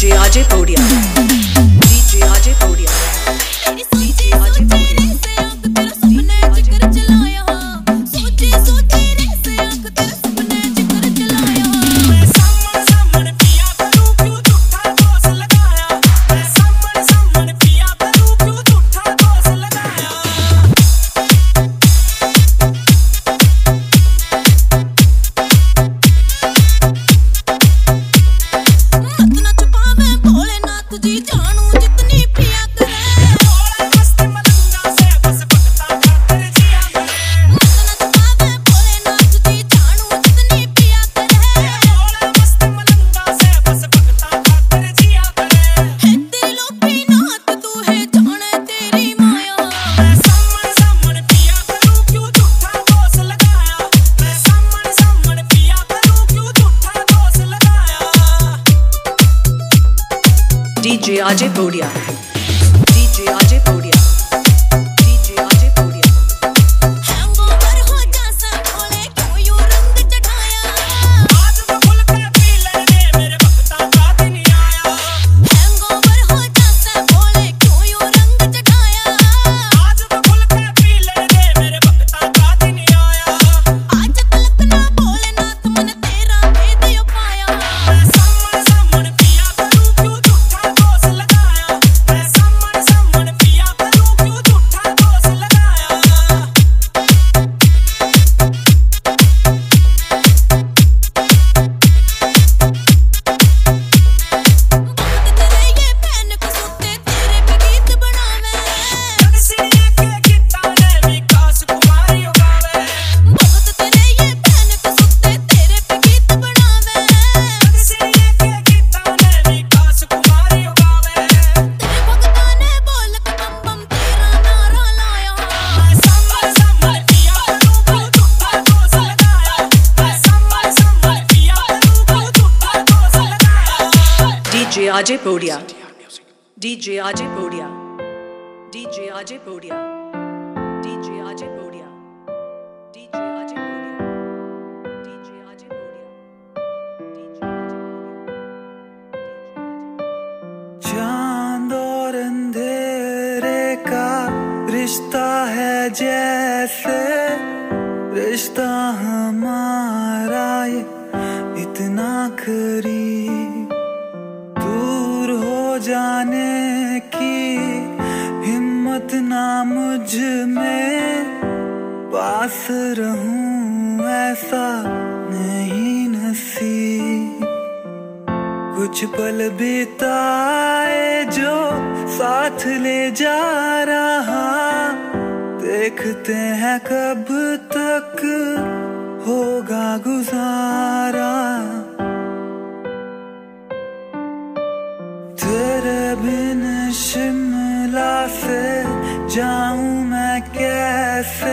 DJ Ajay Podia, DJ Ajay Podia, DJ Ajay Podia. DJ Ajay Podia, DJ Ajay Podia, DJ Ajay Podia. Hangover हो जैसा बोले क्यों यूं रंग चढ़ाया आज तो खुल के पी लेने मेरे भक्ता का दिन आया हैंगओवर हो जैसा बोले क्यों यूं रंग चढ़ाया आज तो खुल के पी लेने मेरे भक्ता का दिन आया आज तलक ना बोले ना तुमने तेरा भेद यो पाया सम्मन सम्मन पिया करूं क्यों झूठा दोष लगाया मैं सम्मन सम्मन पिया करूं क्यों झूठा दोष लगाया तेरे ये बहन को सुते तेरे पे गीत बनावे जगसीने के गिटारे विकास कुमारी गावे बहुत तेरे ये बहन को सुते तेरे पे गीत बनावे जगसीने के गिटारे विकास कुमारी गावे तेरे भक्ता ने बोल के बम बम तेरा नारा लाया मैं सम्मन सम्मन पिया करूं क्यों झूठा दोष लगाया मैं सम्मन सम्मन पिया करूं क्यों झूठा दोष लगाया DJ Ajay Podia, DJ Ajay Podia, DJ Ajay Podia, DJ Ajay Podia, DJ Ajay Podia, DJ Ajay Podia, DJ Ajay Podia. चांद और अंधेरे का रिश्ता है जैसे रिश्ता हमारा ये इतना करीब दूर हो जाने की हिम्मत ना मुझ में पास रहूं ऐसा नहीं नसीब कुछ पल बिताए जो साथ ले जा रहा देखते हैं कब तक होगा गुजारा तेरे बिन शिमला से जाऊं मैं कैसे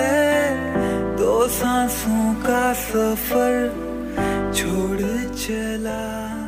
दो सांसों का सफर छोड़ चला